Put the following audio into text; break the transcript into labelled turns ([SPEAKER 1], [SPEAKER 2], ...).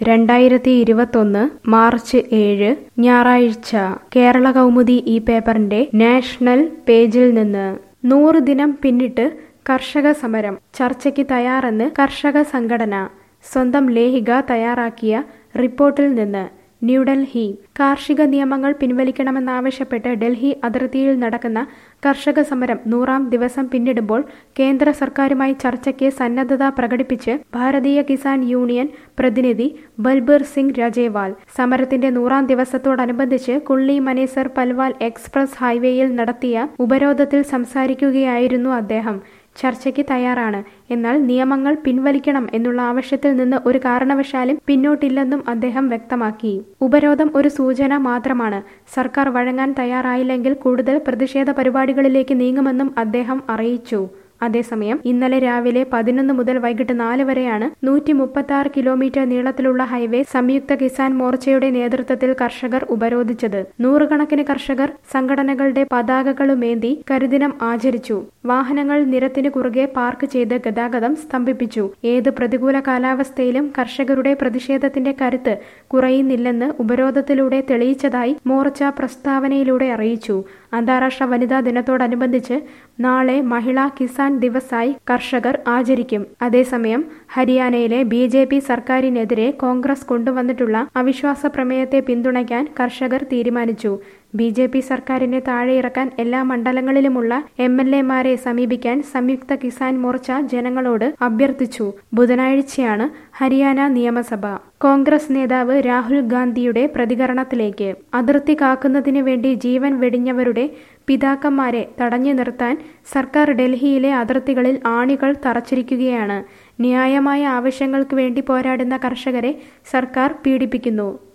[SPEAKER 1] 2021 March 7 ഞായറാഴ്ച കേരള കൗമുദി ഈ പേപ്പറിന്റെ നാഷണൽ പേജിൽ നിന്ന് 100 ദിനം പിന്നിട്ട് കർഷക സമരം ചർച്ചയ്ക്ക് തയ്യാറെന്ന് കർഷക സംഘടന സ്വന്തം ലേഖിക തയ്യാറാക്കിയ റിപ്പോർട്ടിൽ നിന്ന് ന്യൂഡൽഹി കാർഷിക നിയമങ്ങൾ പിൻവലിക്കണമെന്നാവശ്യപ്പെട്ട് ഡൽഹി അതിർത്തിയിൽ നടക്കുന്ന കർഷക സമരം 100-ാം ദിവസം പിന്നിടുമ്പോൾ കേന്ദ്ര സർക്കാരുമായി ചർച്ചയ്ക്ക് സന്നദ്ധത പ്രകടിപ്പിച്ച് ഭാരതീയ കിസാൻ യൂണിയൻ പ്രതിനിധി ബൽബീർ സിംഗ് രാജേവാൾ സമരത്തിന്റെ 100-ാം ദിവസത്തോടനുബന്ധിച്ച് കുള്ളി മനേസർ പൽവാൽ എക്സ്പ്രസ് ഹൈവേയിൽ നടത്തിയ ഉപരോധത്തിൽ സംസാരിക്കുകയായിരുന്നു അദ്ദേഹം. ചർച്ചയ്ക്ക് തയ്യാറാണ്, എന്നാൽ നിയമങ്ങൾ പിൻവലിക്കണം എന്നുള്ള ആവശ്യത്തിൽ നിന്ന് ഒരു കാരണവശാലും പിന്നോട്ടില്ലെന്നും അദ്ദേഹം വ്യക്തമാക്കി. ഉപരോധം ഒരു സൂചന മാത്രമാണ്. സർക്കാർ വഴങ്ങാൻ തയ്യാറായില്ലെങ്കിൽ കൂടുതൽ പ്രതിഷേധ പരിപാടികളിലേക്ക് നീങ്ങുമെന്നും അദ്ദേഹം അറിയിച്ചു. അതേസമയം ഇന്നലെ രാവിലെ 11 മുതൽ വൈകിട്ട് 4 വരെയാണ് 136 കിലോമീറ്റർ നീളത്തിലുള്ള ഹൈവേ സംയുക്ത കിസാൻ മോർച്ചയുടെ നേതൃത്വത്തിൽ കർഷകർ ഉപരോധിച്ചത്. നൂറുകണക്കിന് കർഷകർ സംഘടനകളുടെ പതാകകളുമേന്തി കരിദിനം ആചരിച്ചു. വാഹനങ്ങൾ നിരത്തിന് കുറുകെ പാർക്ക് ചെയ്ത് ഗതാഗതം സ്തംഭിപ്പിച്ചു. ഏത് പ്രതികൂല കാലാവസ്ഥയിലും കർഷകരുടെ പ്രതിഷേധത്തിന്റെ കരുത്ത് കുറയുന്നില്ലെന്ന് ഉപരോധത്തിലൂടെ തെളിയിച്ചതായി മോർച്ച പ്രസ്താവനയിലൂടെ അറിയിച്ചു. അന്താരാഷ്ട്ര വനിതാ ദിനത്തോടനുബന്ധിച്ച് നാളെ മഹിളാ കിസാൻ ദിവസായി കർഷകർ ആചരിക്കും. അതേസമയം ഹരിയാനയിലെ BJP സർക്കാരിനെതിരെ കോൺഗ്രസ് കൊണ്ടുവന്നിട്ടുള്ള അവിശ്വാസ പ്രമേയത്തെ പിന്തുണയ്ക്കാൻ കർഷകർ തീരുമാനിച്ചു. BJP സർക്കാരിനെ താഴെയിറക്കാൻ എല്ലാ മണ്ഡലങ്ങളിലുമുള്ള MLA-മാരെ സമീപിക്കാൻ സംയുക്ത കിസാൻ മോർച്ച ജനങ്ങളോട് അഭ്യർത്ഥിച്ചു. ബുധനാഴ്ചയാണ് ഹരിയാന നിയമസഭ. കോൺഗ്രസ് നേതാവ് രാഹുൽ ഗാന്ധിയുടെ പ്രതികരണത്തിലേക്ക് അതിർത്തി കാക്കുന്നതിന് വേണ്ടി ജീവൻ വെടിഞ്ഞവരുടെ പിതാക്കന്മാരെ തടഞ്ഞു നിർത്താൻ സർക്കാർ ഡൽഹിയിലെ അതിർത്തികളിൽ ആണികൾ തറച്ചിരിക്കുകയാണ്. ന്യായമായ ആവശ്യങ്ങൾക്ക് വേണ്ടി പോരാടുന്ന കർഷകരെ സർക്കാർ പീഡിപ്പിക്കുന്നു.